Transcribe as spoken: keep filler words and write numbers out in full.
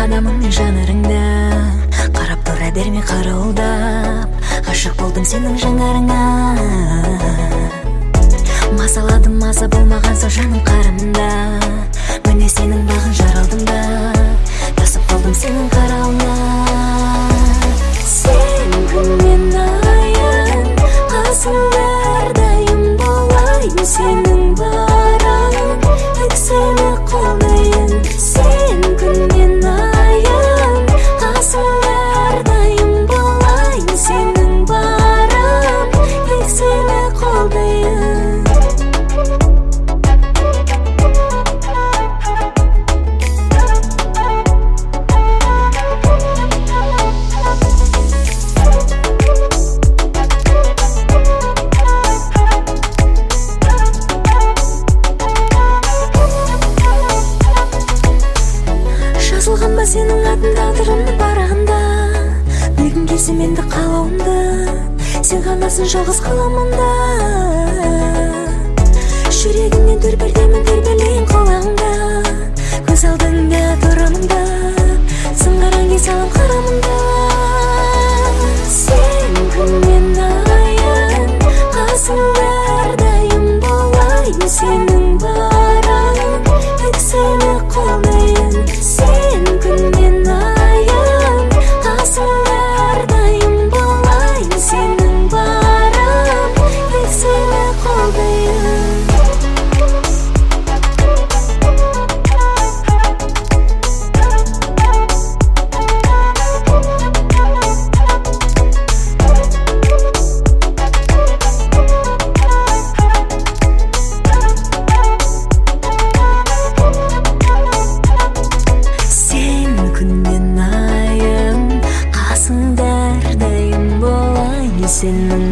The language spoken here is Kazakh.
қадамыңмен жанарыңда қарап тұра берме қарауылдап, ғашық болдым сенің жанарыңа. Масаладым маза болмаған соң жаным қарымында, міне сенің бағын жаралдым да, тасып қалдым сенің қарауына. Сен күн мен айын, қасымда әрдайым болайын, сенің барың тек сені қолдайын. Сен күн мен айын, қасымда әрдайым болайын, сенің барың тек сені қолдайын. Жазылған ба сенің атың тағдырымның парағында, білгің келсе менді қалауымды, сен ғанасың жалғыз қаламымда. Жүрегімнен дүрбелдеймін тербелейін құлағыңда, көз алдыңда тұрамында, сыңғыран кей салам қарамында. Сен күн мен айын, қасымда әрдайым болайын, сенің барың тек сені қолдайын. Сен күн мен айын, қасымда әрдайым болайын, сенің барың тек сені қолдайын. Сенің